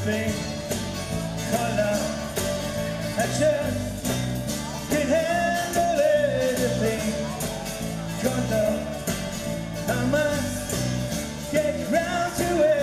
thing called love. I just can't handle anything called love. I must get round to it.